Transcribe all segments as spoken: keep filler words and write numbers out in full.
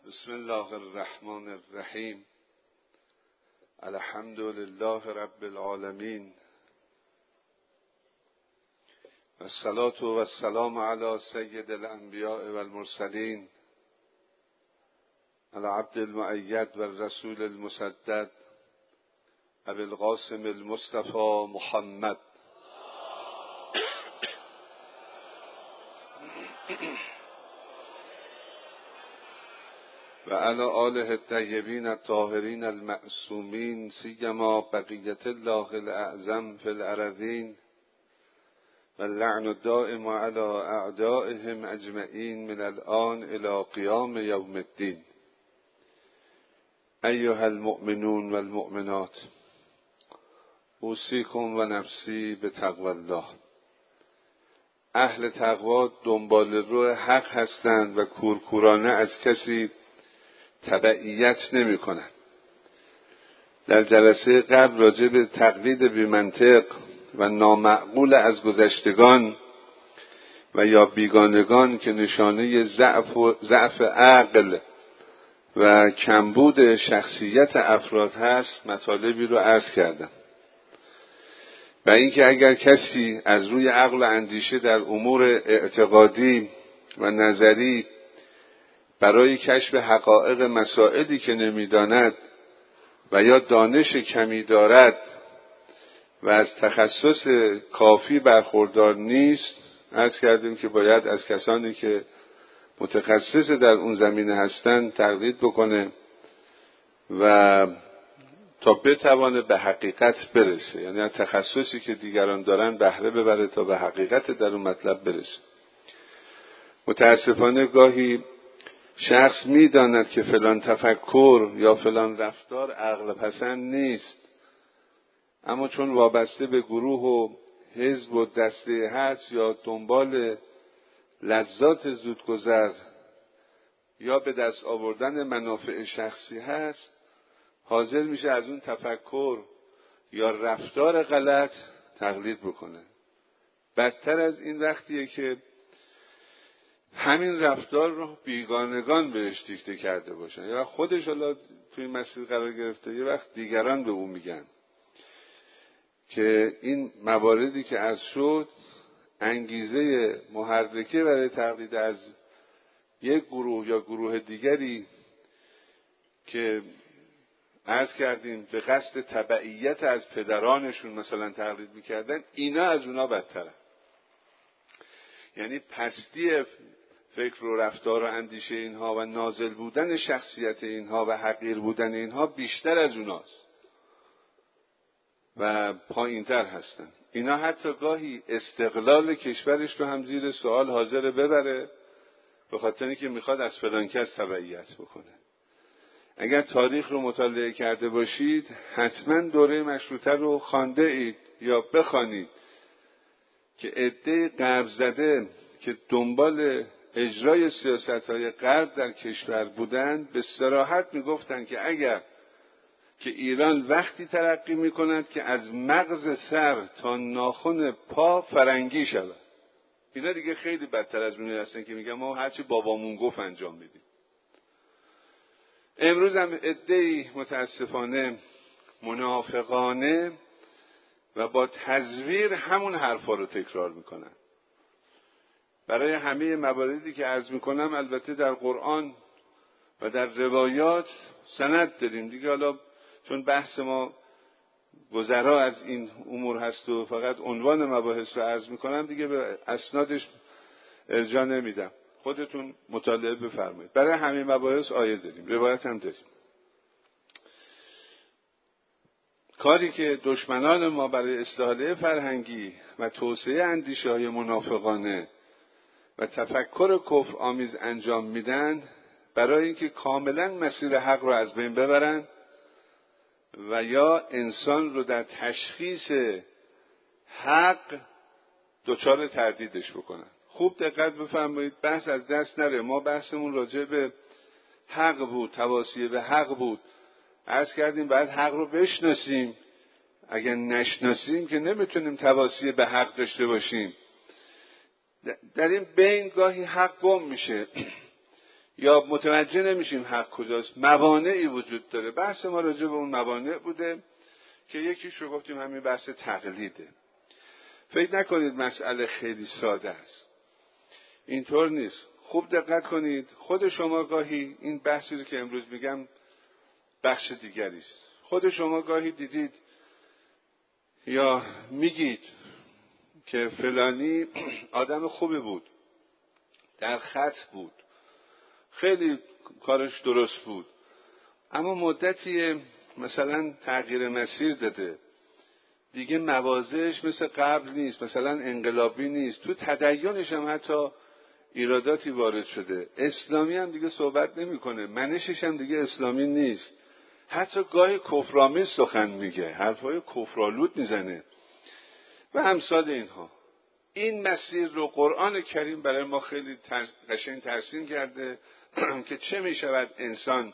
بسم الله الرحمن الرحیم. الحمد لله رب العالمین و الصلاة و السلام علی سید الانبیاء و المرسلین العبد المؤید و الرسول المسدد ابی القاسم المصطفى محمد و علی آله الطیبین الطاهرین المعصومین سیما بقیة الله الاعظم فی الارضین و اللعن الدائم علی اعدائهم اجمعین من الآن الی قیام یوم الدین. ایها المؤمنون و المؤمنات، اوصیکم و نفسی بتقوی الله. اهل تقوا دنبال رو حق هستند و کورکورانه از کسی تبعیت نمی کنند. در جلسه قبل راجع به تقلید بی منطق و نامعقول از گذشتگان و یا بیگانگان که نشانه ضعف و ضعف عقل و کمبود شخصیت افراد هست مطالبی رو عرض کردم. و اینکه اگر کسی از روی عقل و اندیشه در امور اعتقادی و نظری برای کشف حقایق مسائلی که نمیداند و یا دانش کمی دارد و از تخصص کافی برخوردار نیست، عرض کردیم که باید از کسانی که متخصص در اون زمینه هستند تقلید بکنه و تا بتوانه به حقیقت برسه، یعنی از تخصصی که دیگران دارن بهره ببره تا به حقیقت در اون مطلب برسه. متاسفانه گاهی شخص میداند که فلان تفکر یا فلان رفتار عقل پسند نیست، اما چون وابسته به گروه و حزب و دسته هست یا دنبال لذات زودگذر یا به دست آوردن منافع شخصی هست، حاضر میشه از اون تفکر یا رفتار غلط تقلید بکنه. بدتر از این وقتیه که همین رفتار رو بیگانگان بهش دیکته کرده باشن، یا خودش حالا توی مسیر قرار گرفته، یه وقت دیگران به اون میگن که این مواردی که عرض شد انگیزه محرکه برای تقلید از یک گروه یا گروه دیگری که عرض کردیم به قصد تبعیت از پدرانشون مثلا تقلید میکردن، اینا از اونا بدتره. یعنی پستی فکر و رفتار و اندیشه اینها و نازل بودن شخصیت اینها و حقیر بودن اینها بیشتر از اوناست و پایینتر هستن. اینا حتی گاهی استقلال کشورش رو هم زیر سوال حاضر ببره به خاطر اینکه میخواد از فلان کس تبعیت بکنه. اگر تاریخ رو مطالعه کرده باشید حتما دوره مشروطه رو خوانده اید یا بخوانید که عده غرب زده که دنبال اجرای سیاست‌های غرب در کشور بودند به صراحت میگفتند که اگر که ایران وقتی ترقی میکند که از مغز سر تا ناخن پا فرنگی شود. اینا دیگه خیلی بدتر از اونی هستن که میگن ما هرچی بابامون گفت انجام میدیم. امروز هم عده‌ای متاسفانه منافقانه و با تزویر همون حرفا رو تکرار میکنن. برای همه مواردی که عرض میکنم البته در قرآن و در روایات سند داریم دیگه. حالا چون بحث ما گذرا از این امور هست و فقط عنوان مباحث رو عرض میکنم دیگه به اسنادش ارجاع نمیدم، خودتون مطالعه بفرمایید. برای همه مباحث آیه داریم، روایت هم داریم. کاری که دشمنان ما برای استحاله فرهنگی و توسعه اندیشه های منافقانه و تفکر کفر آمیز انجام میدن برای اینکه کاملا مسیر حق رو از بین ببرن و یا انسان رو در تشخیص حق دچار تردیدش بکنن. خوب دقت بفرمایید، بحث از دست نره. ما بحثمون راجع به حق بود، تواصیه به حق بود. عرض کردیم باید حق رو بشناسیم، اگر نشناسیم که نمیتونیم تواصیه به حق داشته باشیم. در این بین گاهی حق گم میشه یا متوجه نمیشیم حق کجاست. موانعی وجود داره. بحث ما راجع به اون موانع بوده که یکیش رو گفتیم همین بحث تقلیده. فکر نکنید مسئله خیلی ساده است. اینطور نیست. خوب دقت کنید. خود شما گاهی این بحثی رو که امروز میگم بخش دیگری است. خود شما گاهی دیدید یا میگید که فلانی آدم خوبی بود، در خط بود، خیلی کارش درست بود، اما مدتی مثلا تغییر مسیر داده، دیگه مواضعش مثل قبل نیست، مثلا انقلابی نیست، تو تدینش هم حتی ایراداتی وارد شده، اسلامی هم دیگه صحبت نمیکنه، منشش هم دیگه اسلامی نیست، حتی گاهی کفرآمیز سخن میگه، حرفای کفرآلود میزنه و امثال اینها. این مسیر رو قرآن کریم برای ما خیلی قشنگ ترسیم کرده که چه میشود انسان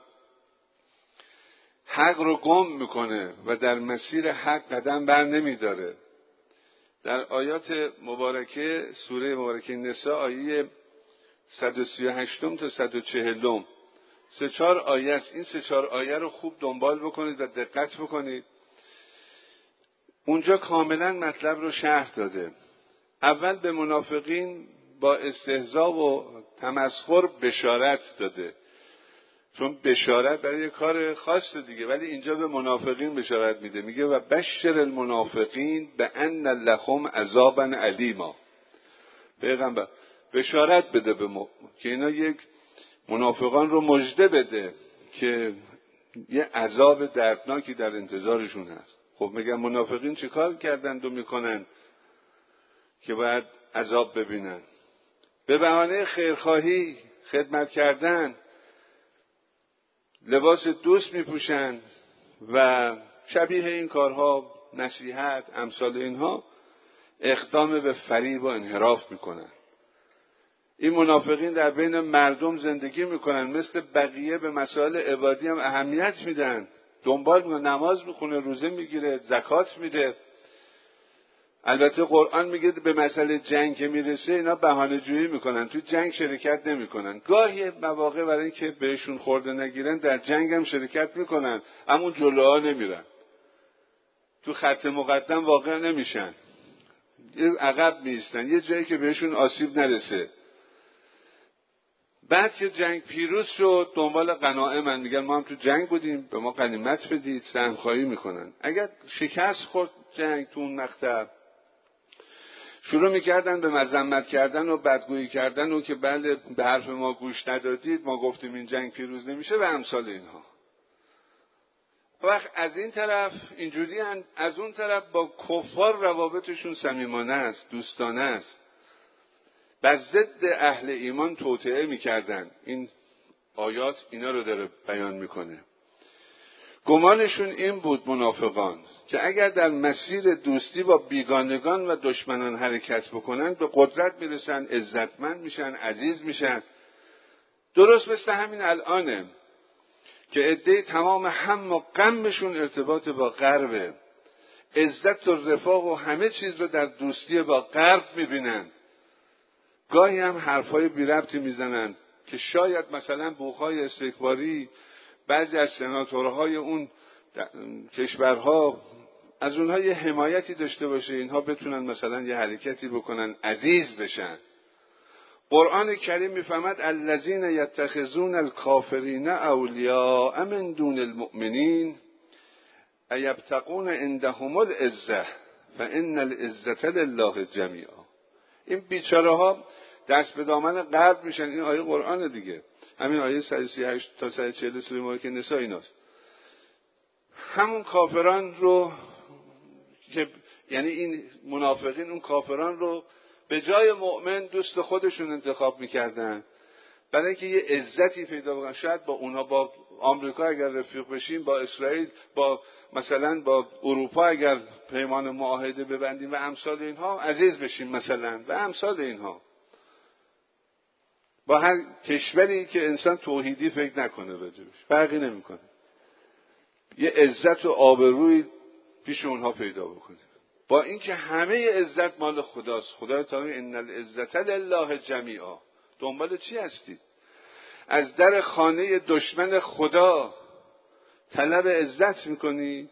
حق رو گم میکنه و در مسیر حق قدم بر نمیداره. در آیات مبارکه سوره مبارکه نساء آیه صد و سی و هشت تا صد و چهل سه چهار آیه است. این سه چهار آیه رو خوب دنبال بکنید و دقت بکنید. اونجا کاملا مطلب رو شرح داده. اول به منافقین با استهزا و تمسخر بشارت داده، چون بشارت برای یه کار خاص دیگه، ولی اینجا به منافقین بشارت میده، میگه و بشر المنافقین به ان لهم عذابا الیما. پیغمبر بشارت بده به م... که اینا یک منافقان رو مژده بده که یه عذاب دردناکی در انتظارشون هست. خب میگن منافقین چه کار کردند و میکنن که باید عذاب ببینن؟ به بهانه خیرخواهی، خدمت کردن، لباس دوست میپوشن و شبیه این کارها، نصیحت، امثال اینها، اقدام به فریب و انحراف میکنن. این منافقین در بین مردم زندگی میکنن، مثل بقیه به مسائل عبادی هم اهمیت میدن، دنبال میکنن، نماز میخونه، روزه میگیره، زکات میده. البته قرآن میگه به مسئله جنگ که میرسه اینا بهانه جویی میکنن، تو جنگ شرکت نمیکنن. گاهی مواقع برای اینکه بهشون خورده نگیرن در جنگ هم شرکت میکنن، اما جلوها نمیرن، تو خط مقدم واقع نمیشن، یه عقب میستن، یه جایی که بهشون آسیب نرسه. بعد که جنگ پیروز شد دنبال غنائمن، میگن ما هم تو جنگ بودیم، به ما غنیمت بدید، سهمخواهی میکنن. اگر شکست خورد جنگ تو اون مقطع، شروع میکردن به مذمت کردن و بدگویی کردن و که بله به حرف ما گوش ندادید، ما گفتیم این جنگ پیروز نمیشه و امثال اینها. وقت از این طرف اینجوری هن، از اون طرف با کفار روابطشون صمیمانه است، دوستانه است، بر ضد اهل ایمان توطئه میکردن. این آیات اینا رو داره بیان میکنه. گمانشون این بود منافقان که اگر در مسیر دوستی با بیگانگان و دشمنان حرکت بکنن به قدرت میرسن، عزتمند میشن، عزیز میشن. درست مثل همین الانه که عده تمام هم و غمشون ارتباط با غربه، عزت و رفاه و همه چیز رو در دوستی با غرب میبینن. گاهی هم حرفای بی ربطی میزنند که شاید مثلا بوخای استکباری بعضی از سناتورهای اون کشورها از اونها یه حمایتی داشته باشه، اینها بتونن مثلا یه حرکتی بکنن، عزیز بشن. قرآن کریم میفهمد الذین یتخذون الکافرین اولیاء من دون المؤمنین ایبتغون عندهم العزة فان العزة لله جمیعا. این بیچاره ها دست به دامن غرب میشن. این آیه قرآن دیگه، همین آیه صد و سی و هشت تا صد و چهل سوره مبارکه نساء ایناست. همون کافران رو که یعنی این منافقین اون کافران رو به جای مؤمن دوست خودشون انتخاب میکردن برای اینکه یه عزتی پیدا بکنن. شاید با اونها، با آمریکا اگر رفیق بشیم، با اسرائیل، با مثلا با اروپا اگر پیمان معاهده ببندیم و امثال اینها، عزیز بشیم مثلا و امثال اینها. با هر کشوری که انسان توحیدی فکر نکنه راجبش، فرقی نمیکنه، یه عزت و آبروی پیش اونها پیدا بکنه، با اینکه همه عزت مال خداست. خدا تعالی ان العزة لله جمیعا. دنبال چی هستید؟ از در خانه دشمن خدا طلب عزت میکنی؟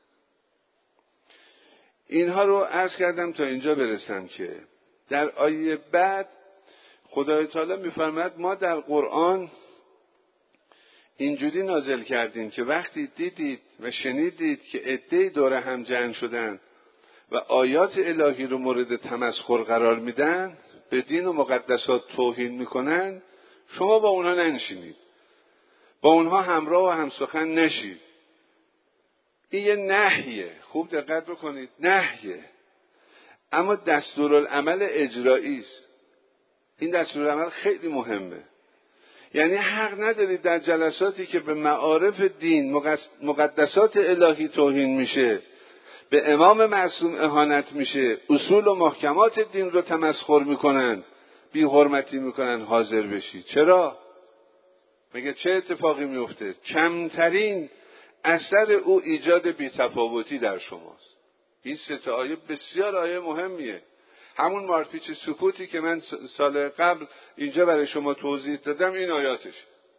اینها رو عرض کردم تا اینجا برسم که در آیه بعد خدای تعالی میفرماید ما در قرآن اینجوری نازل کردیم که وقتی دیدید و شنیدید که عده‌ای دور هم جمع شدن و آیات الهی رو مورد تمسخر قرار میدن، به دین و مقدسات توهین میکنن، شما با اونها ننشینید، با اونها همراه و همسخن نشید. این یه نهیه، خوب دقت بکنید، نهیه، اما دستورالعمل اجرایی است. این دستورالعمل خیلی مهمه. یعنی حق ندارید در جلساتی که به معارف دین، مقدسات الهی توهین میشه، به امام معصوم اهانت میشه، اصول و محکمات دین رو تمسخر میکنن، بی حرمتی میکنن، حاضر بشید. چرا؟ مگه چه اتفاقی میفته؟ کمترین اثر او ایجاد بی‌تفاوتی در شماست. این سه تا آیه بسیار آیه مهمیه. همون مارپیچ سکوتی که من سال قبل اینجا برای شما توضیح دادم، این آیاتش.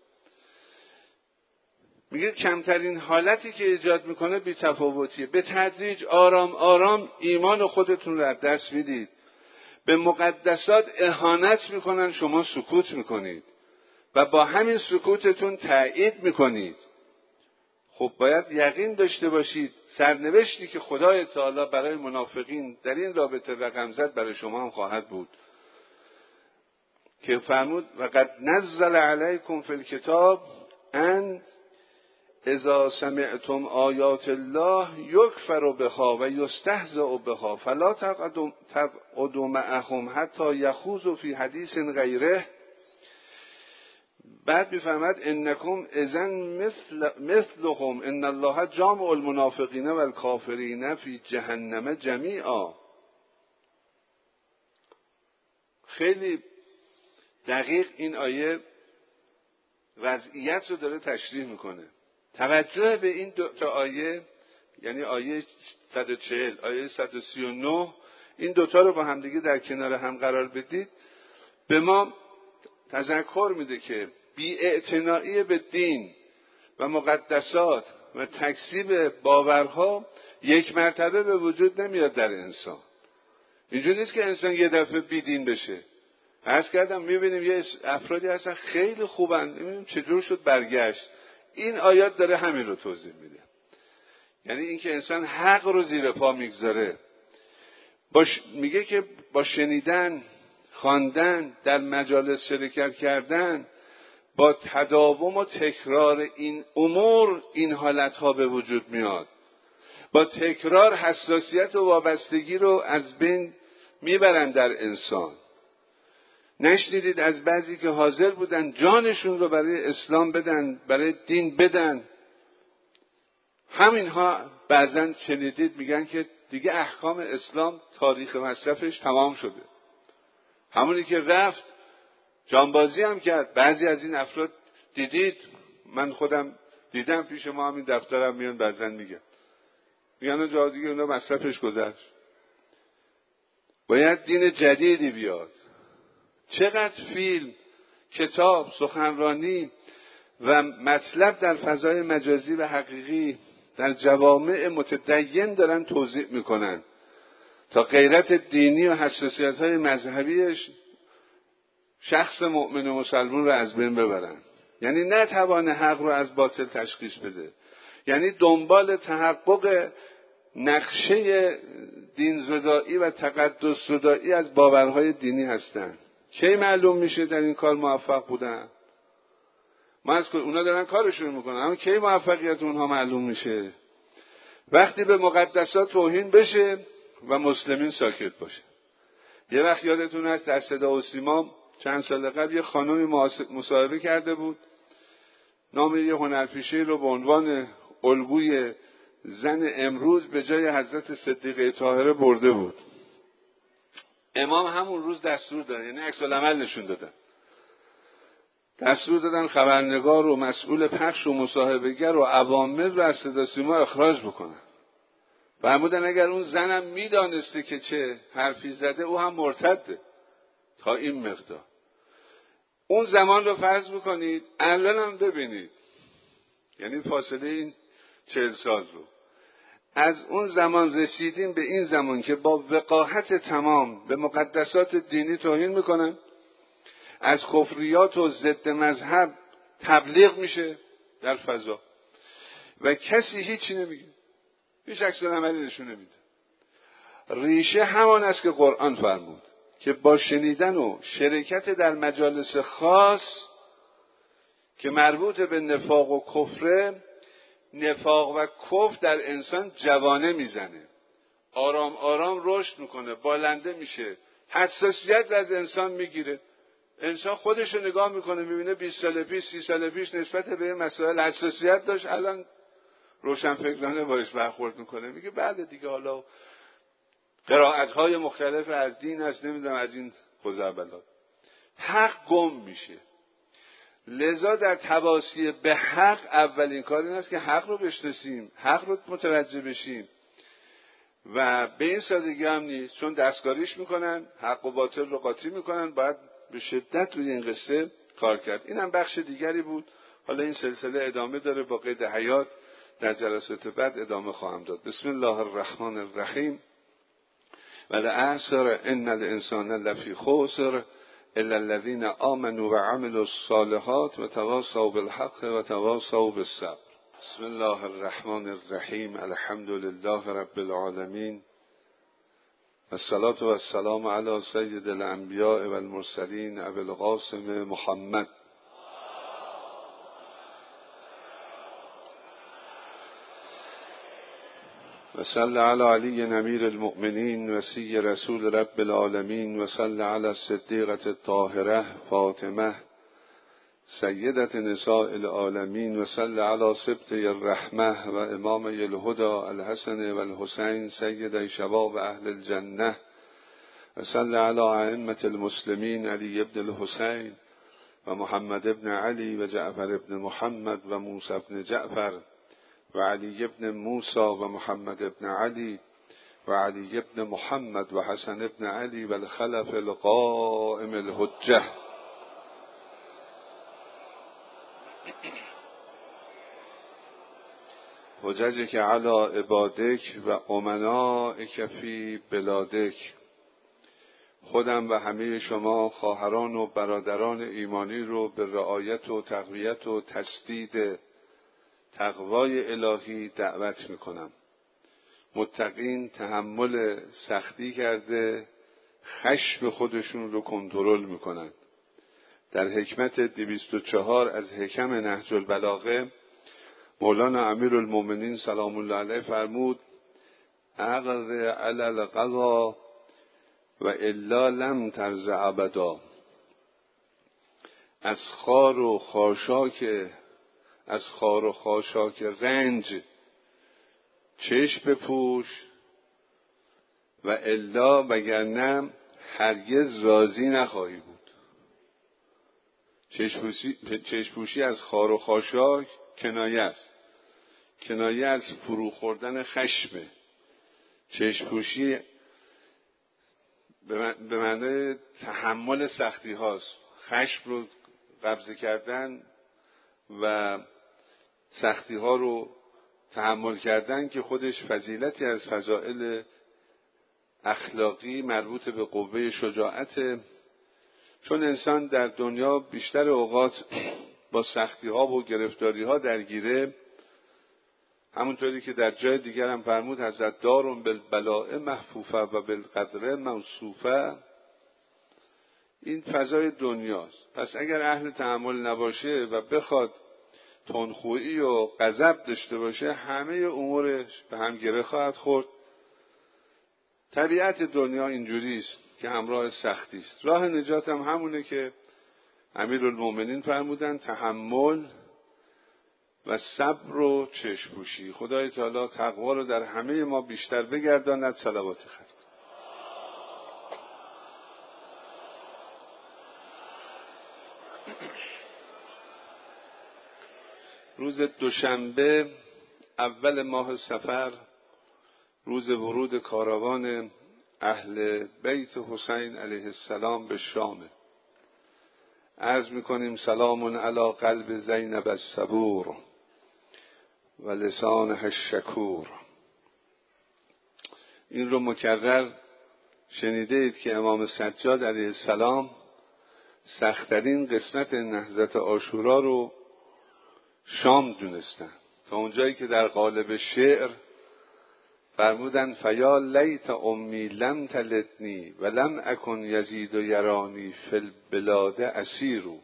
میگه کمترین حالتی که ایجاد میکنه بی‌تفاوتیه. به تدریج آرام آرام ایمان خودتون رو از دست میدید. به مقدسات اهانت میکنن، شما سکوت میکنید و با همین سکوتتون تایید میکنید. خب باید یقین داشته باشید سرنوشتی که خدای تعالی برای منافقین در این رابطه رقم زد برای شما هم خواهد بود، که فرمود وقد نزل علیکم فی الکتاب ان اذا سمعتم آیات الله یکفر بها و یستهزأ بها فلا تقعدوا معهم حتی یخوضوا فی حدیث غیره. بعد میفرماد انکم اذن مثل مثلهم ان الله جامع المنافقین و الکافرین فی جهنم جمیعا. خیلی دقیق این آیه وضعیت رو داره تشریح میکنه. توجه به این دو تا آیه، یعنی آیه صد و چهل، آیه صد و سی و نه، این دوتا رو با همدیگه در کنار هم قرار بدید، به ما تذکر میده که بی‌اعتنایی به دین و مقدسات و تکذیب باورها یک مرتبه به وجود نمیاد در انسان. اینجوری نیست که انسان یه دفعه بیدین بشه. عرض کردم میبینیم یه افرادی هستن خیلی خوبن، میبینیم چجور شد برگشت. این آیات داره همین رو توضیح میده. یعنی اینکه انسان حق رو زیر پا میگذاره. باش میگه که با شنیدن، خواندن، در مجالس شرکت کردن، با تداوم و تکرار این امور این حالتها به وجود میاد. با تکرار حساسیت و وابستگی رو از بین میبرن در انسان. نشنیدید از بعضی که حاضر بودن جانشون رو برای اسلام بدن، برای دین بدن، همینها بعضن شنیدید میگن که دیگه احکام اسلام تاریخ مصرفش تمام شده. همونی که رفت جانبازی هم کرد. بعضی از این افراد دیدید، من خودم دیدم، پیش ما همین دفترم میان بعضن میگن میگن جا دیگه اونا مصرفش گذشت، باید دین جدیدی بیاد. چقدر فیلم، کتاب، سخنرانی و مطلب در فضای مجازی و حقیقی در جوامع متدین دارن توضیح میکنن تا غیرت دینی و حساسیت‌های مذهبیش شخص مؤمن و مسلمان رو از بین ببرن. یعنی نتوانه حق رو از باطل تشخیص بده. یعنی دنبال تحقق نقشه دین زدایی و تقدس زدایی از باورهای دینی هستن. کی معلوم میشه در این کار موفق بودن؟ ما از اونا دارن کارشون میکنن، اما کی موفقیت اونها معلوم میشه؟ وقتی به مقدسات توهین بشه و مسلمین ساکت باشه. یه وقت یادتون هست در صدا و سیما چند سال قبل یه خانمی مصاحبه کرده بود، نام یه هنرپیشه رو به عنوان الگوی زن امروز به جای حضرت صدیقه طاهره برده بود. امام همون روز دستور دادن، یعنی عکس العمل نشون دادن، دستور دادن خبرنگار و مسئول پخش و مصاحبه‌گر و عوامل رو از صدا سیما اخراج بکنن. فرمودن اگر اون زنم میدانسته که چه حرفی زده او هم مرتده تا این مقدار. اون زمان رو فرض بکنید، الان هم ببینید، یعنی فاصله این چهل سال رو از اون زمان رسیدیم به این زمان که با وقاحت تمام به مقدسات دینی توهین میکنن، از کفریات و ضد مذهب تبلیغ میشه در فضا و کسی هیچی نمیگه، هیچ عکس العملی نشون نمیده. ریشه همان است که قرآن فرمود که با شنیدن و شرکت در مجالس خاص که مربوط به نفاق و کفره، نفاق و کفر در انسان جوانه میزنه، آرام آرام رشد میکنه، بالنده میشه، حساسیت از انسان میگیره. انسان خودش رو نگاه میکنه میبینه بیست سال پیش سی سال پیش نسبت به مسائل حساسیت داشت، الان روشنفکرانه باش برخورد میکنه، میگه بله دیگه، حالا قرائت‌های مختلف از دین هست، نمیدونم از این خزعبلات. حق گم میشه. لذا در تواصی به حق اولین کار این است که حق رو بشناسیم، حق رو متوجه بشیم و به این سادگی هم نیست، چون دستکاریش میکنن، حق و باطل رو قاطی میکنن، باید به شدت روی این قصه کار کرد. این هم بخش دیگری بود. حالا این سلسله ادامه داره، با قید حیات در جلسات بعد ادامه خواهم داد. بسم الله الرحمن الرحیم. والعصر ان الانسان لفی خسر الا الذين آمنوا وعملوا الصالحات وتواصوا بالحق وتواصوا بالصبر. بسم الله الرحمن الرحیم. الحمد لله رب العالمین والصلاة والسلام علی سید الانبیاء والمرسلین ابی القاسم محمد و صلی علی علی امیر المؤمنین وصی رسول رب العالمین و صلی علی الصدیقة الطاهرة فاطمه سیدة نساء العالمین و صلی علی سبط الرحمه و امام الهدى الحسن و الحسین سید شباب اهل الجنه و صلی علی ائمة المسلمین علی ابن الحسین و محمد ابن علی و جعفر ابن محمد و موسی ابن جعفر و علی ابن موسی و محمد ابن علی و علی ابن محمد و حسن ابن علی و الخلف القائم الحجه. حججک علی عبادک و امنائک فی بلادک. خودم و همه شما خواهران و برادران ایمانی رو به رعایت و تقویت و تسدید تقوای الهی دعوت میکنم. متقین تحمل سختی کرده خشم خودشون رو کنترل میکنند. در حکمت دویست و چهار از حکم نهج البلاغه مولانا امیرالمومنین سلام الله علیه فرمود: اغض علی القضا و الا لم ترض ابدا. از خار و خاشاک از خار و خاشاک رنج چشم بپوش و الا وگرنه هرگز راضی نخواهی بود. چشم پوشی از خار و خاشاک کنایه است، کنایه از فرو خوردن خشمه. چشم پوشی به معنی تحمل سختی هاست، خشم رو قبضه کردن و سختی ها رو تحمل کردن که خودش فضیلتی از فضائل اخلاقی مربوط به قوه شجاعته. چون انسان در دنیا بیشتر اوقات با سختی ها و گرفتاری ها درگیره، همونطوری که در جای دیگر هم فرمود حضرت دارون بالبلاء محفوفه و بالقدر موصوفه. این فضای دنیاست. پس اگر اهل تحمل نباشه و بخواد تندخویی و غضب داشته باشه، همه امورش به هم گره خواهد خورد. طبیعت دنیا اینجوری است که همراه سختی است. راه نجات هم همونه که امیرالمومنین فرمودن: تحمل و صبر و چشم پوشی. خدای تعالی تقوا رو در همه ما بیشتر بگرداند. صلوات ختم. روز دوشنبه اول ماه صفر، روز ورود کاروان اهل بیت حسین علیه السلام به شام. عرض میکنیم سلام علی قلب زینب الصبور و لسانها الشکور. این رو مکرر شنیده اید که امام سجاد علیه السلام سخت‌ترین قسمت نهضت عاشورا رو شام دونستن، تا اونجایی که در قالب شعر فرمودن فیا لیت امی لم تلدنی و لم اکن یزید و یرانی فی البلاد اسیرو.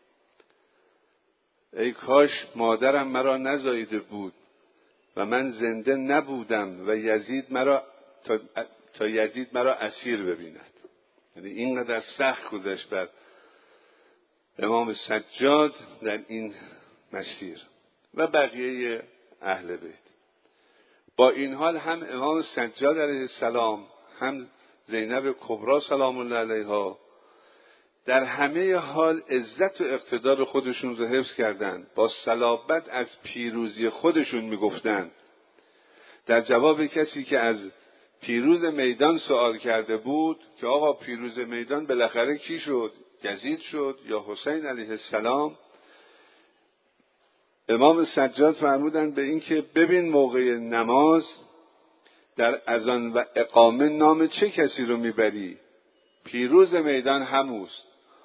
ای کاش مادرم مرا نزاییده بود و من زنده نبودم و یزید مرا تا, تا یزید مرا اسیر ببیند. یعنی اینقدر سخت گذشت بر امام سجاد در این مسیر و بقیه اهل بیت. با این حال هم امام سجاد علیه السلام هم زینب کبری سلام الله علیها در همه حال عزت و اقتدار خودشون رو حفظ کردند. با صلابت از پیروزی خودشون میگفتند. در جواب کسی که از پیروز میدان سوال کرده بود که آقا پیروز میدان بالاخره کی شد؟ یزید شد یا حسین علیه السلام؟ امام سجاد فرمودند به این که ببین موقع نماز در اذان و اقامه نام چه کسی رو میبری؟ پیروز میدان هموست.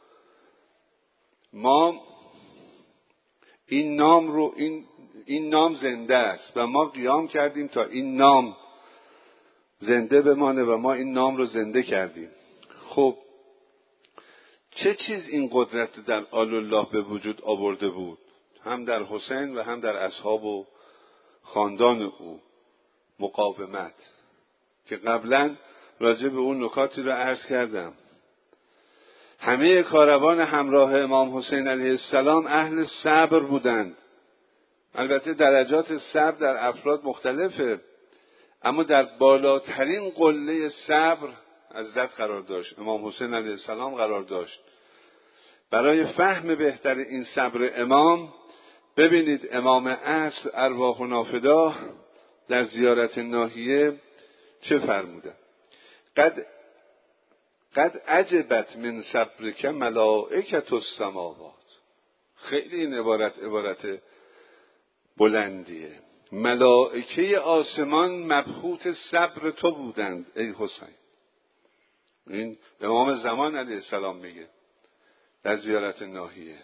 ما این نام رو این این نام زنده است و ما قیام کردیم تا این نام زنده بمانه و ما این نام رو زنده کردیم. خب چه چیز این قدرت در آل الله به وجود آورده بود؟ هم در حسین و هم در اصحاب و خاندان او مقاومت، که قبلا راجع به اون نکاتی رو عرض کردم. همه کاروان همراه امام حسین علیه السلام اهل صبر بودند. البته درجات صبر در افراد مختلفه، اما در بالاترین قله صبر حضرت قرار داشت، امام حسین علیه السلام قرار داشت. برای فهم بهتر این صبر امام ببینید امام عصر ارواحنا فداه در زیارت ناحیه چه فرموده؟ قد قد عجبت من صبرک ملائکة السماوات. خیلی این عبارت عبارت بلندیه. ملائکه آسمان مبهوت صبر تو بودند ای حسین. این امام زمان علیه السلام میگه در زیارت ناحیه.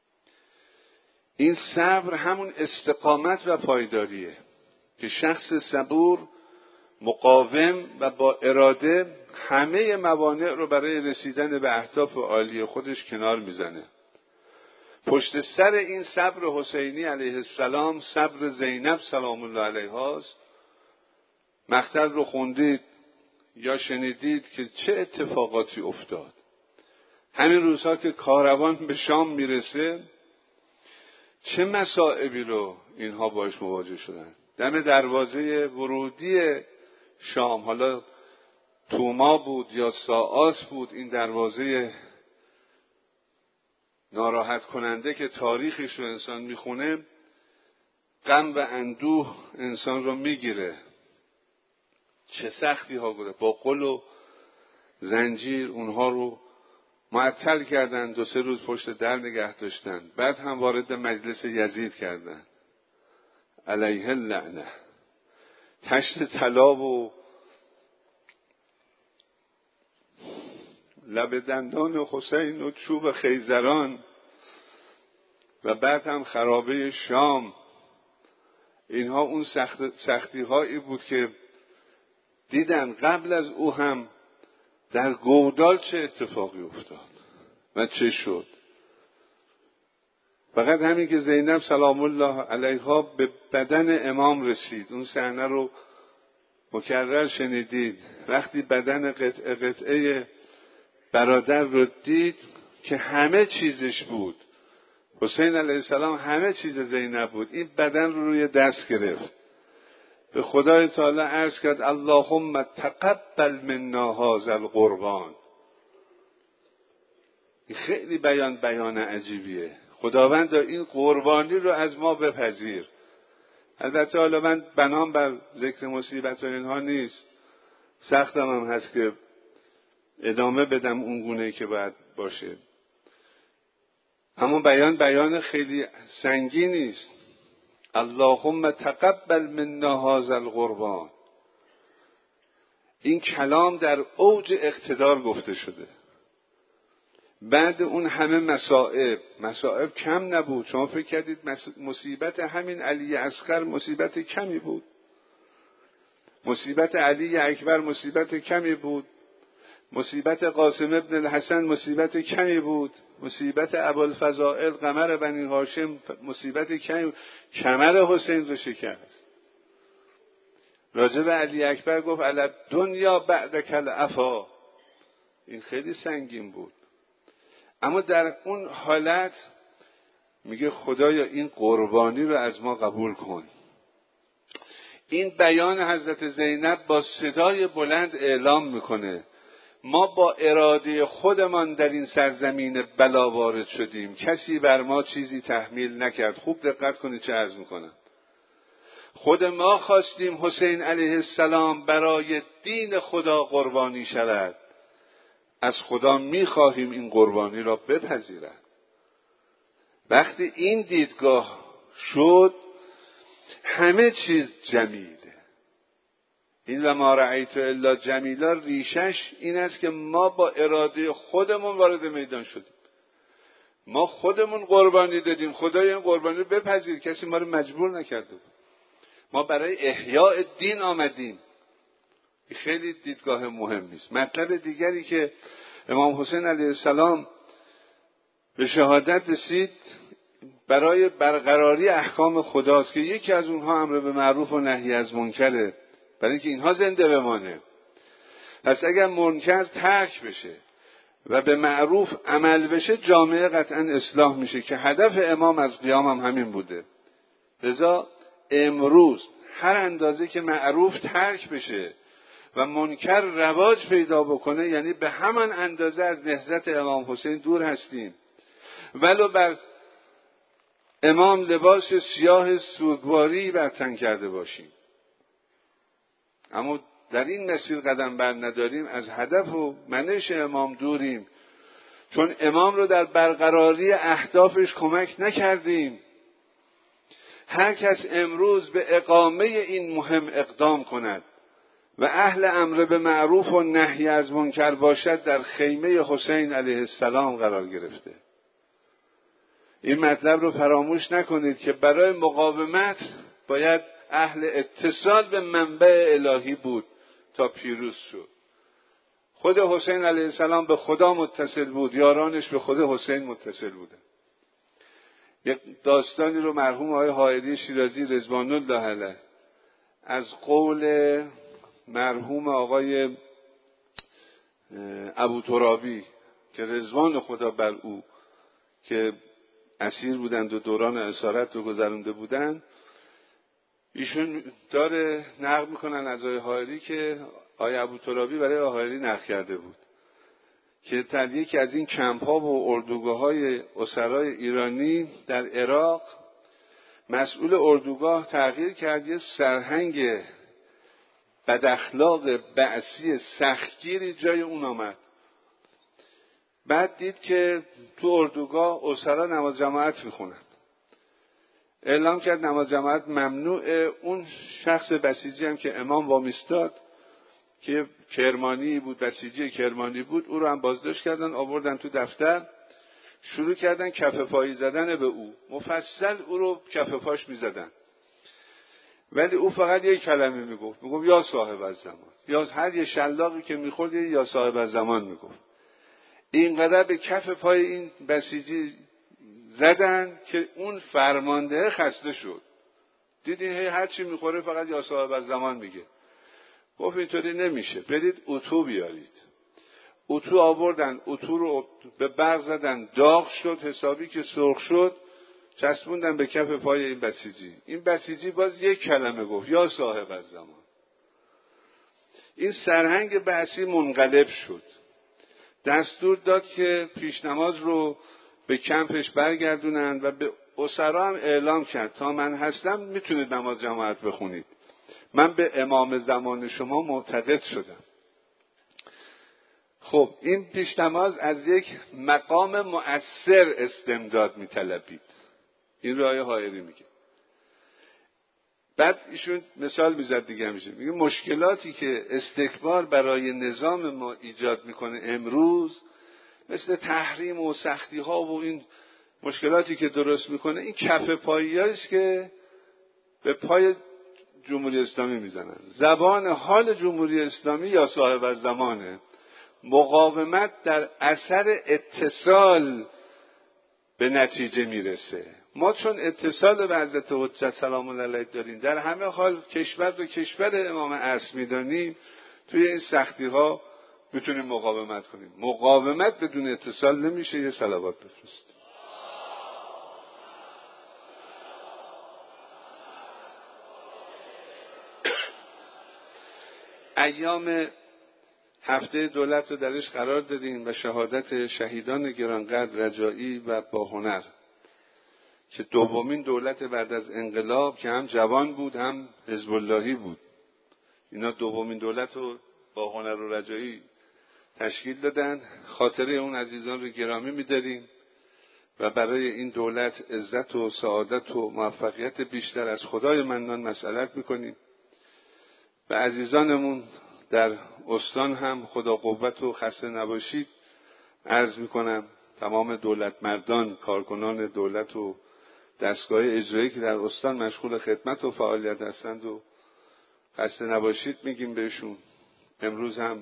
این صبر همون استقامت و پایداریه که شخص صبور مقاوم و با اراده همه موانع رو برای رسیدن به اهداف عالی خودش کنار میزنه. پشت سر این صبر حسینی علیه السلام صبر زینب سلام الله علیها است. مقتل رو خوندید یا شنیدید که چه اتفاقاتی افتاد. همین روزها که کاروان به شام میرسه چه مصائبی رو اینها باش مواجه شدن. دم دروازه ورودی شام، حالا توما بود یا ساعاس بود، این دروازه ناراحت کننده که تاریخش رو انسان میخونه، غم و اندوه انسان رو میگیره. چه سختی ها بوده. با قل و زنجیر اونها رو معطل کردن، دو سه روز پشت در نگه داشتن. بعد هم وارد مجلس یزید کردن علیه اللعنه. تشت طلا و لب دندان حسین و چوب خیزران و بعد هم خرابه شام، اینها اون سخت سختی هایی بود که دیدن. قبل از او هم در گودال چه اتفاقی افتاد و چه شد. فقط همین که زینب سلام الله علیها به بدن امام رسید، اون صحنه رو مکرر شنیدید. وقتی بدن قطعه قطعه برادر رو دید که همه چیزش بود، حسین علیه السلام همه چیز زینب بود، این بدن رو روی دست گرفت، به خدای تعالی عرض کرد اللهم تقبل منا هذا القربان. این خیلی بیان بیان عجیبیه. خداوند این قربانی رو از ما بپذیر. البته حالا من بنام بر ذکر مصیبت و اینها نیست، سختم هم هست که ادامه بدم اون گونه‌ای که باید باشه. اما بیان بیان خیلی سنگینی است. اللهم تقبل منا هذا القربان. این کلام در اوج اقتدار گفته شده. بعد اون همه مصائب، مصائب کم نبود. شما فکر کردید مصیبت همین علی اصغر مصیبت کمی بود؟ مصیبت علی اکبر مصیبت کمی بود؟ مصیبت قاسم ابن الحسن مصیبت کمی بود؟ مصیبت ابوالفضائل قمر بنی هاشم مصیبت کمی بود؟ کمر حسین رو شکست. راجع به علی اکبر گفت علی دنیا بعدک العفا. این خیلی سنگین بود. اما در اون حالت میگه خدایا این قربانی رو از ما قبول کن. این بیان حضرت زینب با صدای بلند اعلام میکنه ما با اراده خودمان در این سرزمین بلا وارد شدیم، کسی بر ما چیزی تحمیل نکرد. خوب دقت کنید چه عرض میکنم. خود ما خواستیم حسین علیه السلام برای دین خدا قربانی شود. از خدا میخواهیم این قربانی را بپذیرد. وقتی این دیدگاه شد همه چیز جمیله. این و ما رأیت الا جمیلا ریشش این است که ما با اراده خودمون وارد میدان شدیم. ما خودمون قربانی دادیم. خدای این قربانی رو بپذیر. کسی ما رو مجبور نکرده بود. ما برای احیاء دین آمدیم. این خیلی دیدگاه مهمی است. مطلب دیگری که امام حسین علیه السلام به شهادت رسید برای برقراری احکام خداست که یکی از اونها امر به معروف و نهی از منکره، برای اینکه اینها زنده بمانه. پس اگر منکر ترک بشه و به معروف عمل بشه جامعه قطعا اصلاح میشه که هدف امام از قیام هم همین بوده. لذا امروز هر اندازه که معروف ترک بشه و منکر رواج پیدا بکنه یعنی به همان اندازه از نهضت امام حسین دور هستیم. ولو بر امام لباس سیاه سوگواری بر تن کرده باشیم، اما در این مسیر قدم بر نداریم از هدف و منش امام دوریم، چون امام رو در برقراری اهدافش کمک نکردیم. هر کس امروز به اقامه این مهم اقدام کند و اهل امر به معروف و نهی از منکر باشد در خیمه حسین علیه السلام قرار گرفته. این مطلب رو فراموش نکنید که برای مقاومت باید اهل اتصال به منبع الهی بود تا پیروز شد. خود حسین علیه السلام به خدا متصل بود، یارانش به خود حسین متصل بودن. یک داستانی رو مرحوم آقای حائری شیرازی رضوان الله علیه از قول مرحوم آقای ابوترابی که رضوان خدا بر او که اسیر بودند و دوران اسارت رو گذرونده بودند، ایشون داره نقل میکنن از آقای حائری که آقای ابوترابی برای آقای حائری نقل کرده بود که در یکی از این کمپ ها و اردوگاه های اسرای ایرانی در عراق مسئول اردوگاه تغییر کرد، یه سرهنگ بد اخلاق بعثی سختگیری جای اون آمد. بعد دید که تو اردوگاه اسرا نماز جماعت میخونن، اعلام کرد نماز جماعت ممنوع. اون شخص بسیجی هم که امام وامیستاد که کرمانی بود، بسیجی کرمانی بود، او رو هم بازداشت کردن، آوردن تو دفتر، شروع کردن کف پایی زدن به او، مفصل او رو کف پاش میزدن. ولی او فقط یک کلمه میگفت، میگفت یا صاحب الزمان، یا هر یه شلاقی که میخورد یا صاحب الزمان میگفت. اینقدر به کف پای این بسیجی زدن که اون فرمانده خسته شد. دیدین هر چی میخوره فقط یا صاحب الزمان میگه. گفت اینطوری نمیشه، برید اتو بیارید. اتو آوردن، اتو رو به برق زدن، داغ شد، حسابی که سرخ شد، چسبوندن به کف پای این بسیجی. این بسیجی باز یک کلمه گفت، یا صاحب الزمان. این سرهنگ بعثی منقلب شد، دستور داد که پیش نماز رو به کمپش برگردونن و به اسرا هم اعلام کرد تا من هستم میتونید نماز جماعت بخونید، من به امام زمان شما معتقد شدم. خب این پیشنماز از یک مقام مؤثر استمداد میطلبید. این راه حائری میگه. بعد ایشون مثال میزد دیگه، میشه میگه مشکلاتی که استکبار برای نظام ما ایجاد میکنه امروز، مثل تحریم و سختی ها و این مشکلاتی که درست میکنه، این کف پایی است که به پای جمهوری اسلامی میزنن. زبان حال جمهوری اسلامی یا صاحب زمانه مقاومت در اثر اتصال به نتیجه میرسه. ما چون اتصال به حضرت حجت سلام الله علیه داریم، در همه حال کشور رو کشور امام عصر میدانیم، توی این سختی ها میتونیم مقاومت کنیم. مقاومت بدون اتصال نمیشه. یه صلوات بفرست. ایام هفته دولت رو درش قرار دادیم و شهادت شهیدان گرانقدر رجایی و با هنر که دومین دولت بعد از انقلاب که هم جوان بود هم حزب اللهی بود، اینا دومین دولت رو با هنر و رجایی تشکیل دادن. خاطره اون عزیزان رو گرامی می‌داریم و برای این دولت عزت و سعادت و موفقیت بیشتر از خدای منان مسئلت می‌کنیم. و عزیزانمون در استان هم خدا قوت و خسته نباشید عرض میکنم. تمام دولت مردان، کارکنان دولت و دستگاه اجرایی که در استان مشغول خدمت و فعالیت هستند و خسته نباشید میگیم بهشون. امروز هم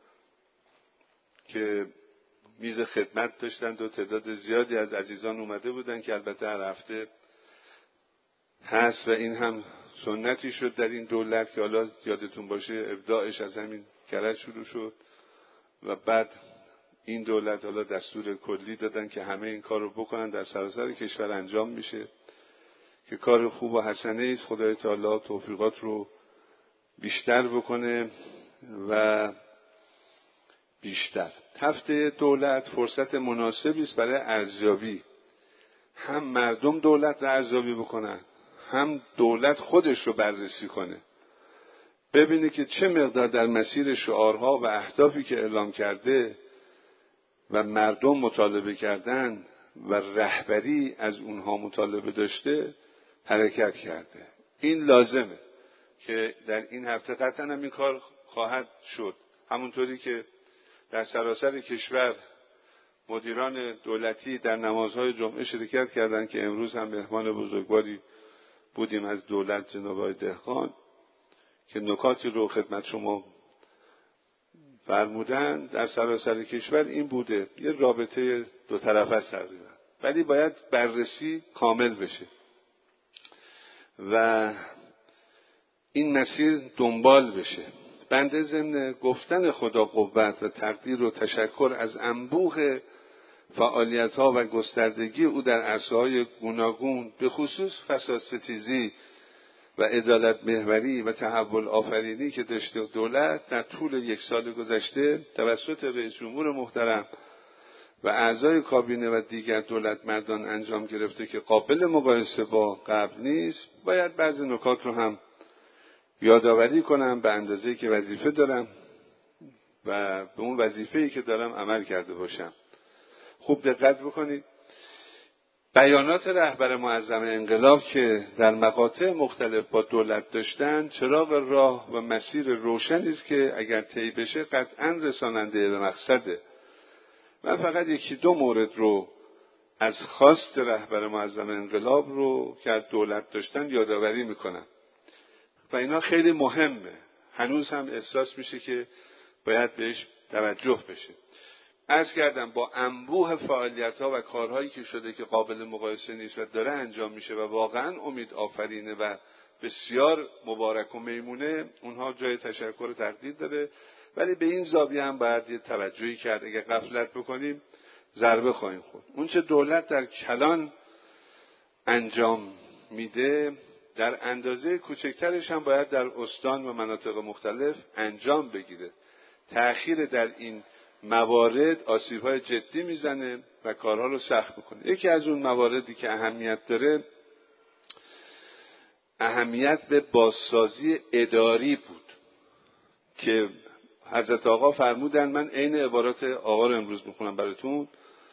که میز خدمت داشتند و تعداد زیادی از عزیزان اومده بودن که البته هر هفته هست و این هم سنتی شد در این دولت که حالا یادتون باشه ابداعش از همین کرج شروع شد و بعد این دولت حالا دستور کلی دادن که همه این کار رو بکنن، در سراسر کشور انجام میشه که کار خوب و حسنه است. خدای تعالی توفیقات رو بیشتر بکنه و بیشتر. هفته دولت فرصت مناسبی است برای ارزیابی. هم مردم دولت رو ارزیابی بکنن، هم دولت خودش رو بررسی کنه، ببینه که چه مقدار در مسیر شعارها و اهدافی که اعلام کرده و مردم مطالبه کردن و رهبری از اونها مطالبه داشته حرکت کرده. این لازمه که در این هفته قطعا هم این کار خواهد شد. همونطوری که در سراسر کشور مدیران دولتی در نمازهای جمعه شرکت کردند که امروز هم مهمان بزرگواری بودیم از دولت، جناب آقای دهقان، که نکاتی رو خدمت شما فرمودن. در سراسر کشور این بوده، یه رابطه دو طرفه است تقریبا، ولی باید بررسی کامل بشه و این مسیر دنبال بشه. بنده ضمن گفتن خدا قوت و تقدیر و تشکر از انبوه فعالیت‌ها و گستردگی او در عرصه‌های گوناگون، به خصوص فساد ستیزی و عدالت محوری و تحول آفرینی که داشته دولت در طول یک سال گذشته توسط رئیس جمهور محترم و اعضای کابینه و دیگر دولت مردان انجام گرفته که قابل مقایسه با قبل نیست. باید بعضی نکات رو هم یادآوری کنم به اندازه‌ای که وظیفه دارم و به اون وظیفه‌ای که دارم عمل کرده باشم. خوب دقت بکنید. بیانات رهبر معظم انقلاب که در مقاطع مختلف با دولت داشتن چراغ راه و مسیر روشنی است که اگر طی بشه قطعاً رساننده به مقصده. من فقط یکی دو مورد رو از خواست رهبر معظم انقلاب رو که از دولت داشتن یادآوری میکنم و اینا خیلی مهمه. هنوز هم احساس میشه که باید بهش توجه بشه. عرض کردم با انبوه فعالیت‌ها و کارهایی که شده که قابل مقایسه نیست و داره انجام میشه و واقعاً امید آفرینه و بسیار مبارک و میمونه، اونها جای تشکر و تقدیر داره، ولی به این زاویه هم باید یه توجهی کرد. اگه غفلت بکنیم ضربه خواهیم خورد. اون چه دولت در کلان انجام میده در اندازه کوچکترش هم باید در استان و مناطق مختلف انجام بگیره. تأخیر در این موارد آسیب‌های جدی میزنه و کارها رو سخت میکنه. یکی از اون مواردی که اهمیت داره اهمیت به بازسازی اداری بود که حضرت آقا فرمودن، من عین عبارات آقا رو امروز میخونم براتون: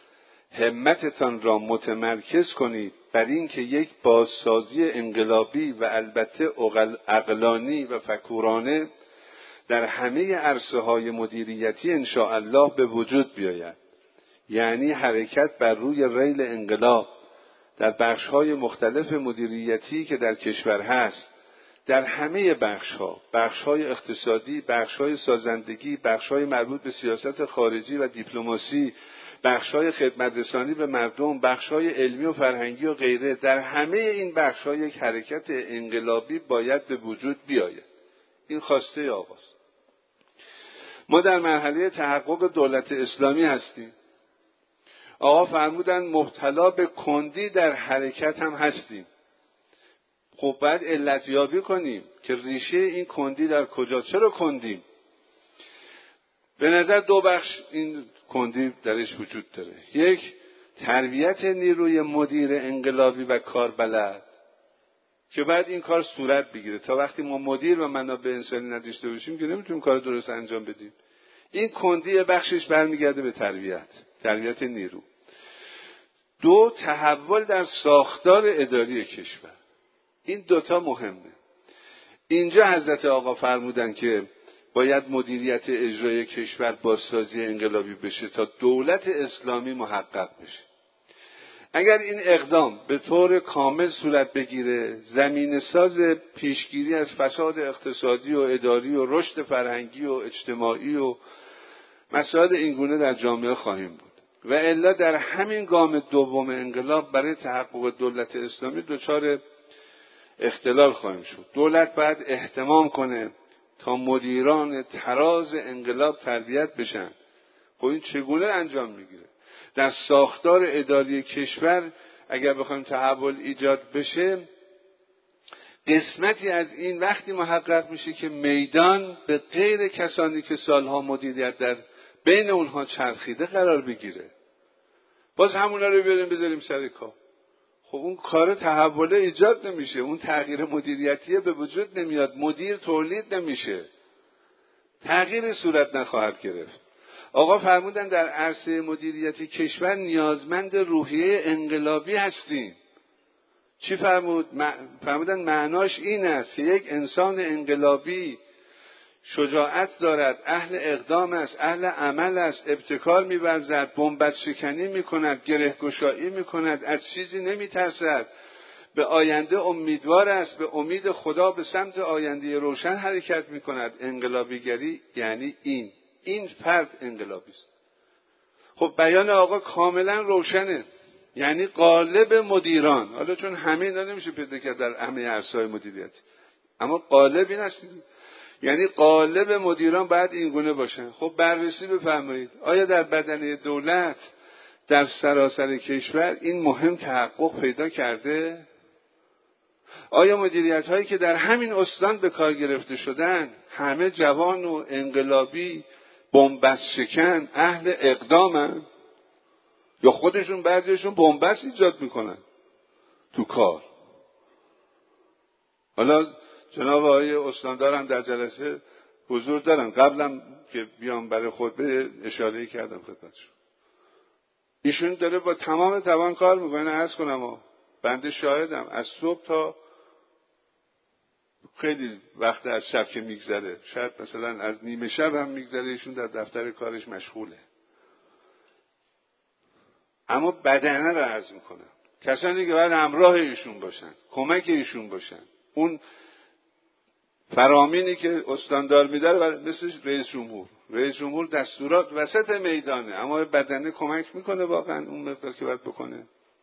همتتان را متمرکز کنید بر این که یک بازسازی انقلابی و البته عقلانی و فکورانه در همه عرصه های مدیریتی انشاءالله به وجود بیاید. یعنی حرکت بر روی ریل انقلاب در بخش‌های مختلف مدیریتی که در کشور هست، در همه بخش‌ها، بخش‌های اقتصادی، بخش‌های سازندگی، بخش‌های مربوط به سیاست خارجی و دیپلماسی، بخش‌های خدمت‌رسانی به مردم، بخش‌های علمی و فرهنگی و غیره، در همه این بخش‌ها یک حرکت انقلابی باید به وجود بیاید. این خواسته آقاست. ما در مرحله تحقق دولت اسلامی هستیم. آقا فرمودن مبتلا به کندی در حرکت هم هستیم. خب باید علت یابی کنیم که ریشه این کندی در کجا، چرا کندیم؟ به نظر دو بخش این کندی درش وجود داره. یک، تربیت نیروی مدیر انقلابی و کاربلد که بعد این کار صورت بگیره. تا وقتی ما مدیر و منابع انسانی نداشته باشیم که نمیتونیم کار درست انجام بدیم. این کندی بخشش برمیگرده به تربیت، تربیت نیرو. دو، تحول در ساختار اداری کشور. این دوتا مهمه. اینجا حضرت آقا فرمودن که باید مدیریت اجرای کشور بازسازی انقلابی بشه تا دولت اسلامی محقق بشه. اگر این اقدام به طور کامل صورت بگیره، زمینه ساز پیشگیری از فساد اقتصادی و اداری و رشد فرهنگی و اجتماعی و مسائل اینگونه در جامعه خواهیم بود. و الا در همین گام دوم انقلاب برای تحقق دولت اسلامی دچار اختلال خواهیم شد. دولت باید اهتمام کنه تا مدیران تراز انقلاب تربیت بشن. خب این چگونه انجام میگیره؟ در ساختار اداری کشور اگر بخوایم تحول ایجاد بشه، قسمتی از این وقتی محقق میشه که میدان به غیر کسانی که سالها مدیریت در بین اونها چرخیده قرار بگیره. باز همونا رو بریم بذاریم سر کار. خب اون کار تحول ایجاد نمیشه، اون تغییر مدیریتی به وجود نمیاد، مدیر تولید نمیشه، تغییر صورت نخواهد گرفت. آقا فرمودن در عرصه مدیریتی کشور نیازمند روحیه انقلابی هستیم. چی فرمود؟ فرمودن معناش این است که یک انسان انقلابی شجاعت دارد، اهل اقدام است، اهل عمل است، ابتکار می‌ورزد، بنبست شکنی می‌کند، گره‌گشایی می‌کند، از چیزی نمی‌ترسد، به آینده امیدوار است، به امید خدا به سمت آینده روشن حرکت می‌کند. انقلابیگری یعنی این این فرد انقلابی است. خب بیان آقا کاملا روشنه، یعنی قالب مدیران، حالا چون همه اینا نمیشه پیدا کرد در همه عرصه‌های مدیریتی، اما قالب این است، یعنی قالب مدیران باید این گونه باشن. خب بررسی بفرمایید آیا در بدنه دولت در سراسر کشور این مهم تحقق پیدا کرده؟ آیا مدیریت هایی که در همین استان به کار گرفته شدن همه جوان و انقلابی بنبست شکن اهل اقدامن؟ یا خودشون بعضیشون بنبست ایجاد میکنن تو کار؟ حالا جناب آقای استاندار هم در جلسه حضور دارن، قبلم که بیام برای خطبه اشاره کردم خدمتشون. ایشون داره با تمام توان کار میکنه. عرض کنم و بنده شاهدم، از صبح تا خیلی وقت از شب که میگذره، شاید مثلا از نیمه شب هم میگذره، ایشون در دفتر کارش مشغوله. اما بدنه رو عرض میکنم، کسانی که باید همراه ایشون باشن، کمک ایشون باشن، اون فرامینی که استاندار میداره، مثل رئیس جمهور. رئیس جمهور دستورات وسط میدانه، اما بدنه کمک میکنه واقعا اون مقدار که باید بکنه.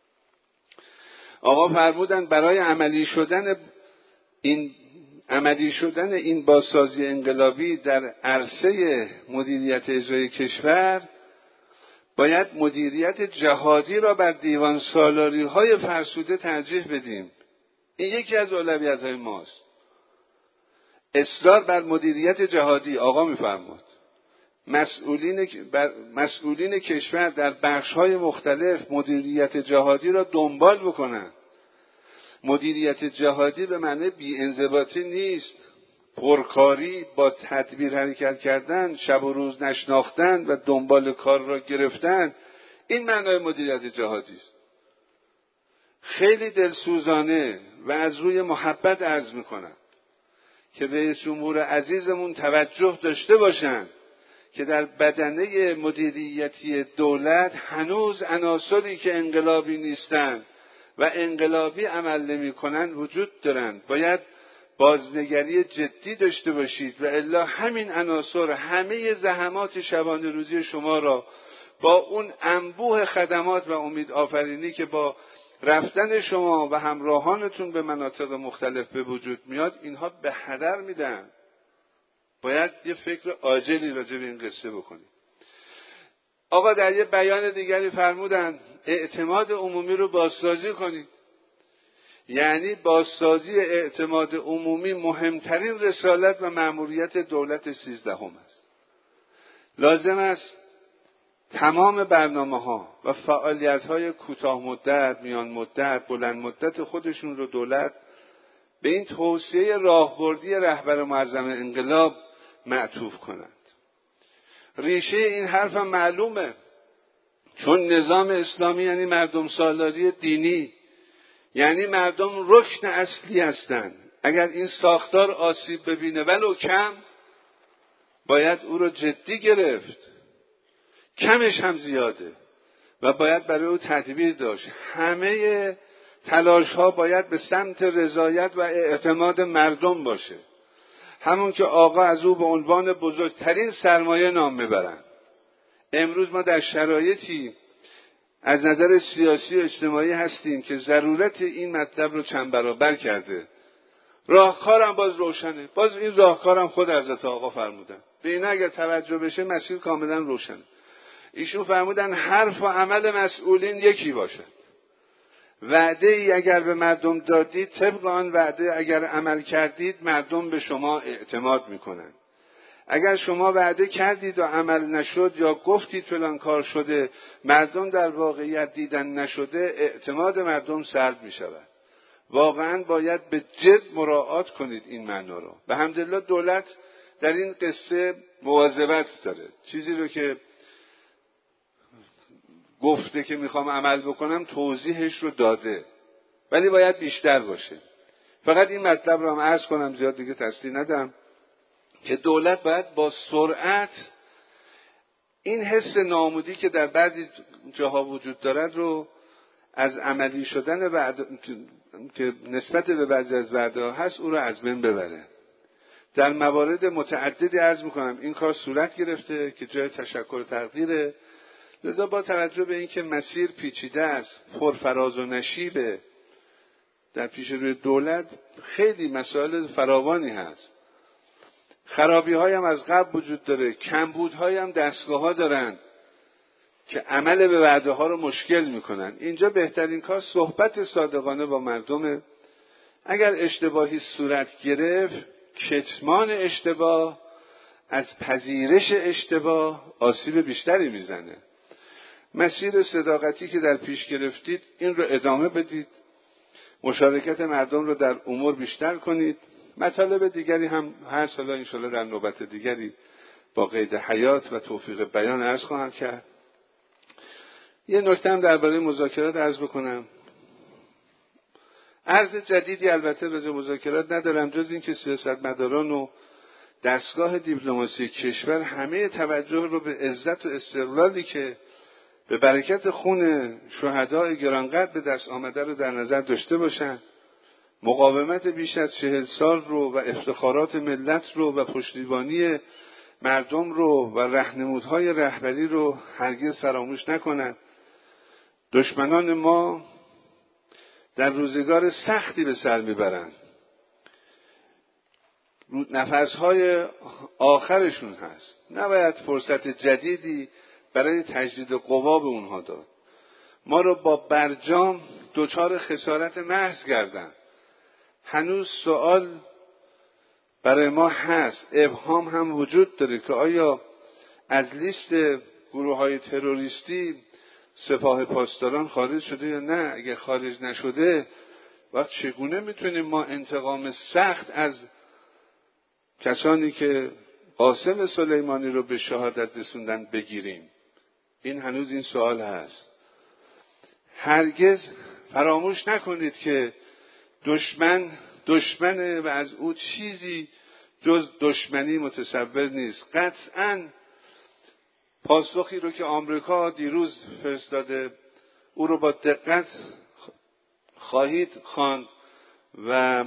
آقا فرمودن برای عملی شدن این عملی شدن این بازسازی انقلابی در عرصه مدیریت اجرای کشور باید مدیریت جهادی را بر دیوان سالاری های فرسوده ترجیح بدیم. این یکی از اولویت‌های ماست. اصرار بر مدیریت جهادی. آقا می‌فرماد مسئولین مسئولین کشور در بخش‌های مختلف مدیریت جهادی را دنبال بکنند. مدیریت جهادی به معنی بی‌انضباطی نیست، پرکاری، با تدبیر حرکت کردن، شب و روز نشناختن و دنبال کار را گرفتن، این معنای مدیریت جهادی است. خیلی دلسوزانه و از روی محبت عرض میکنم که رئیس جمهور عزیزمون توجه داشته باشند که در بدنه مدیریتی دولت هنوز عناصری که انقلابی نیستند و انقلابی عمل نمی‌کنند وجود دارند. باید بازنگری جدی داشته باشید و الا همین عناصر همه زحمات شبانه روزی شما را با اون انبوه خدمات و امید آفرینی که با رفتن شما و همراهانتون به مناطق مختلف به وجود میاد، اینها به هدر میدن. باید یه فکر عاجلی راجع به این قصه بکنید. آقا در یه بیان دیگری فرمودن اعتماد عمومی رو بازسازی کنید. یعنی بازسازی اعتماد عمومی مهمترین رسالت و مأموریت دولت سیزدهم است. لازم است تمام برنامه‌ها و فعالیت‌های کوتاه مدت، میان مدت، بلند مدت خودشون رو دولت به این توصیه راهبردی رهبر معظم انقلاب معطوف کنند. ریشه این حرف هم معلومه، چون نظام اسلامی یعنی مردم سالاری دینی، یعنی مردم رکن اصلی هستند. اگر این ساختار آسیب ببینه ولو کم، باید او رو جدی گرفت. کمش هم زیاده و باید برای او تدبیر داشت. همه تلاش ها باید به سمت رضایت و اعتماد مردم باشه. همون که آقا از او به عنوان بزرگترین سرمایه نام میبرن. امروز ما در شرایطی از نظر سیاسی و اجتماعی هستیم که ضرورت این مطلب رو چند برابر کرده. راهکارم باز روشنه. باز این راهکارم خود حضرت آقا فرمودن. به این اگر توجه بشه مسیر کاملا روشنه. ایشون فرمودن حرف و عمل مسئولین یکی باشد. وعده ای اگر به مردم دادید، طبق آن وعده اگر عمل کردید، مردم به شما اعتماد میکنند. اگر شما وعده کردید و عمل نشد یا گفتید فلان کار شده، مردم در واقعیت دیدن نشده، اعتماد مردم سلب میشود. واقعا باید به جد مراعات کنید این معنا رو. به حمدالله دولت در این قصه مواظبت داره. چیزی رو که گفته که میخوام عمل بکنم توضیحش رو داده، ولی باید بیشتر باشه. فقط این مطلب رو هم عرض کنم، زیاد دیگه تصریح ندم، که دولت باید با سرعت این حس ناامیدی که در بعضی جاها وجود دارد رو از عملی شدن وعده که نسبت به بعضی از وعده هست او رو از بین ببره. در موارد متعددی عرض میکنم این کار صورت گرفته که جای تشکر و تقدیره. لذا با توجه به اینکه مسیر پیچیده است، پرفراز و نشیبه، در پیش روی دولت خیلی مسائل فراوانی هست. خرابی های هم از قبل وجود داره، کمبود های هم دستگاه ها دارن که عمل به وعده ها رو مشکل میکنن. اینجا بهترین کار صحبت صادقانه با مردمه. اگر اشتباهی صورت گرفت، کتمان اشتباه از پذیرش اشتباه آسیب بیشتری میزنه. مسیر صداقتی که در پیش گرفتید این رو ادامه بدید. مشارکت مردم رو در امور بیشتر کنید. مطالب دیگری هم هر سال انشالله در نوبت دیگری با قید حیات و توفیق بیان عرض خواهم کرد. یه نکته هم درباره مذاکرات عرض بکنم. عرض جدیدی البته راجع مذاکرات ندارم، جز این که سیاستمداران و دستگاه دیپلماسی کشور همه توجه رو به عزت و استقلالی که به برکت خون شهدای گرانقدر به دست آمده رو در نظر داشته باشند. مقاومت بیش از چهل سال رو و افتخارات ملت رو و پشتیبانی مردم رو و راهنمودهای رهبری رو هرگز فراموش نکنند. دشمنان ما در روزگار سختی به سر میبرند. نفسهای آخرشون هست. نباید فرصت جدیدی برای تجدید قوا به اونها داد. ما رو با برجام دچار خسارت محض کردن. هنوز سوال برای ما هست، ابهام هم وجود داره که آیا از لیست گروه‌های تروریستی سپاه پاسداران خارج شده یا نه؟ اگه خارج نشده، وقت چگونه میتونیم ما انتقام سخت از کسانی که قاسم سلیمانی رو به شهادت رسوندن بگیریم؟ این هنوز این سوال هست. هرگز فراموش نکنید که دشمن دشمنه و از او چیزی جز دشمنی متصور نیست. قطعاً پاسخی رو که آمریکا دیروز فرستاده او رو با دقت خواهید خواند و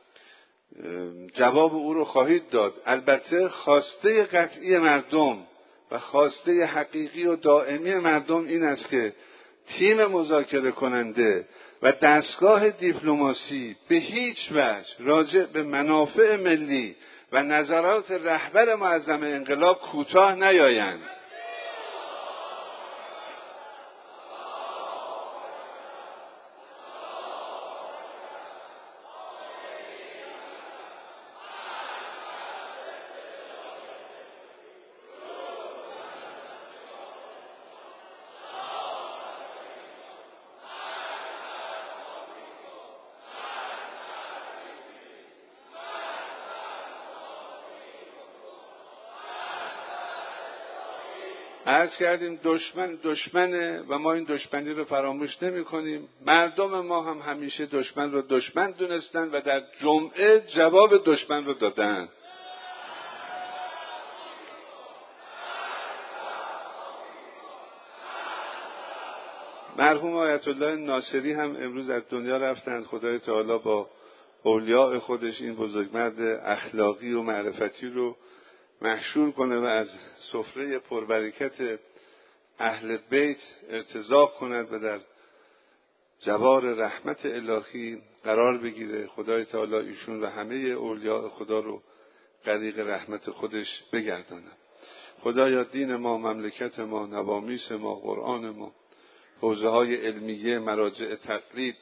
جواب او رو خواهید داد. البته خواسته قطعی مردم و خواسته حقیقی و دائمی مردم این است که تیم مذاکره کننده و دستگاه دیپلماسی به هیچ وجه راجع به منافع ملی و نظرات رهبر معظم انقلاب کوتاه نیایند. عرض کردیم دشمن دشمنه و ما این دشمنی رو فراموش نمی کنیم. مردم ما هم همیشه دشمن رو دشمن دونستن و در جمعه جواب دشمن رو دادن. مرحوم آیت الله ناصری هم امروز از دنیا رفتند. خدای تعالی با اولیاء خودش این بزرگمرد اخلاقی و معرفتی رو محشور کنه و از سفره پربرکت اهل بیت ارتزاق کند و در جوار رحمت الهی قرار بگیره. خدای تعالی ایشون و همه اولیاء خدا رو غریق رحمت خودش بگردانه. خدایا دین ما، مملکت ما، نوامیس ما، قرآن ما، حوزه های علمیه، مراجع تقلید،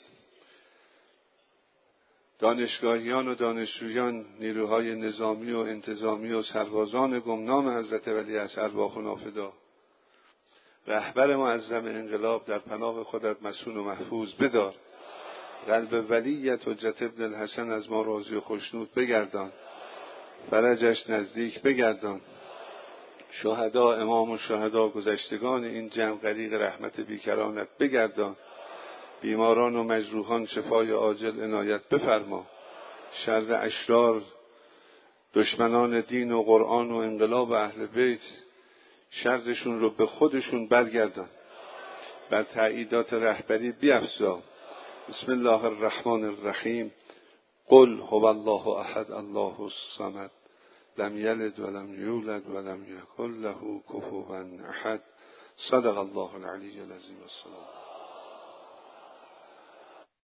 دانشگاهیان و دانشجویان، نیروهای نظامی و انتظامی و سربازان گمنام حضرت ولی عصر ارواح و نافدا، رهبر معظم انقلاب در پناه خودت مسون و محفوظ بدار. قلب ولیت حجت ابن الحسن از ما راضی و خوشنود بگردان، فرجش نزدیک بگردان. شهدا، امام و شهدا، گذشتگان این جمع غریق رحمت بیکرانت بگردان. بیماران و مجروحان شفای عاجل عنایت بفرما. شر اشرار، دشمنان دین و قرآن و انقلاب اهل بیت، شرشون رو به خودشون برگردان. بر تأییدات رهبری بیفزا. بسم الله الرحمن الرحیم. قل هو الله احد الله الصمد لم یلد ولم یولد ولم یکن له کفوا احد. صدق الله العلی العظیم. السلام.